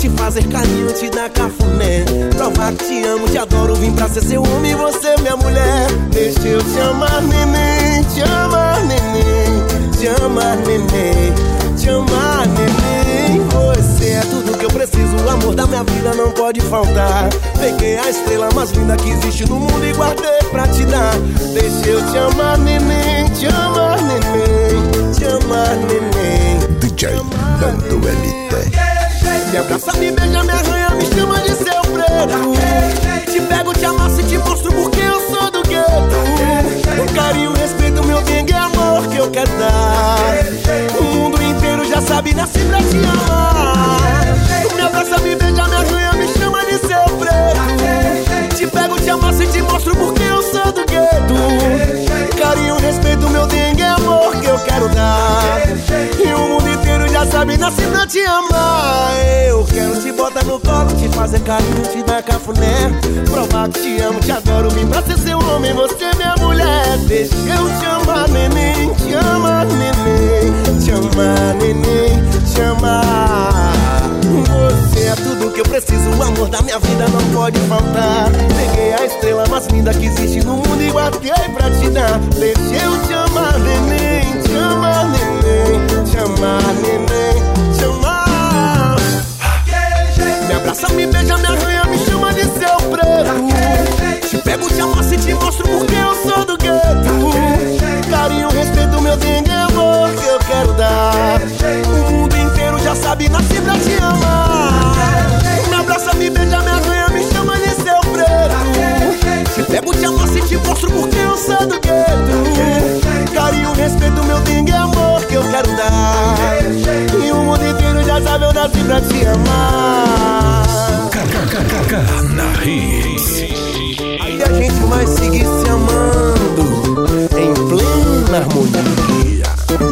te fazer carinho, te dar cafuné. Provar que te amo, te adoro, vim pra ser seu homem e você minha mulher. Deixa eu te amar, neném, te amar, neném, te amar, neném, te amar, neném. Você é tudo que eu preciso, o amor da minha vida não pode faltar. Peguei a estrela mais linda que existe no mundo e guardei pra te dar. Deixa eu te amar, neném, te amar, neném, te amar, neném. DJ Nando LT. Me abraça, me beija, me arranha, me chama de seu preto. Te pego, te amasso e te mostro porque eu sou do gueto. Com carinho, respeito, meu dengue é amor que eu quero dar. O mundo inteiro já sabe, nasci pra te amar. Me abraça, me beija, me arranha, me chama de seu preto. Te pego, te amasso e te mostro porque eu sou do gueto. Carinho, respeito, meu dengue é amor que eu quero dar. E o mundo inteiro já sabe, nasci pra te amar. Eu quero te botar no colo, te fazer carinho, te dar cafuné. Provar que te amo, te adoro, vim pra ser seu homem, você minha mulher. Deixa eu te amar, neném, te amar, neném, te amar, neném, te amar. Você é tudo que eu preciso, o amor da minha vida não pode faltar. Peguei a estrela mais linda que existe no mundo e guardei pra te dar. Deixa eu te amar, neném, te amar, neném, te amar, neném, te amar. Me abraça, me beija, me arranha, me chama de seu preto. Te pego, te amasso e te mostro porque eu sou do gueto. Carinho, respeito, meu dengue é amor que eu quero dar. O mundo inteiro já sabe, nasci pra te amar. Me abraça, me beija, me arranha, me chama de seu preto. Te pego, te amasso e te mostro porque eu sou do gueto. Carinho, respeito, meu dengue é amor que eu quero dar. E o mundo inteiro já sabe, eu nasci pra te amar. KKKK na Hits. Aí a gente vai seguir se amando em plena harmonia.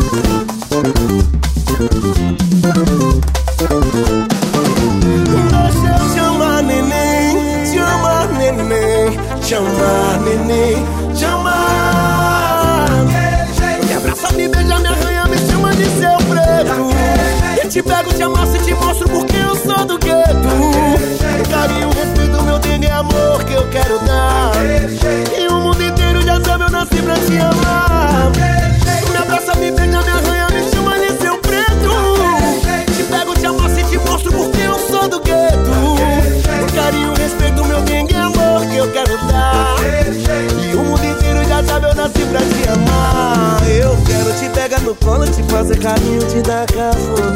Deixa eu te amar, neném, te amar, neném, te amar, neném, te amar. Me abraça, me beija, me arranha, me chama de seu preto. E te pego, te amasso e te mostro porque eu sou do gueto. Carinho, respeito, meu dengue é amor que eu quero dar. E o mundo inteiro já sabe, eu nasci pra te amar. Me abraça, me beija, me arranha, me chama de seu preto. Te pego, te amasso e te mostro porque eu sou do gueto. Carinho, respeito, meu dengue é amor que eu quero dar. E o mundo inteiro já sabe, eu nasci pra te amar. Eu quero te pegar no colo, te fazer carinho, te dar cafuné.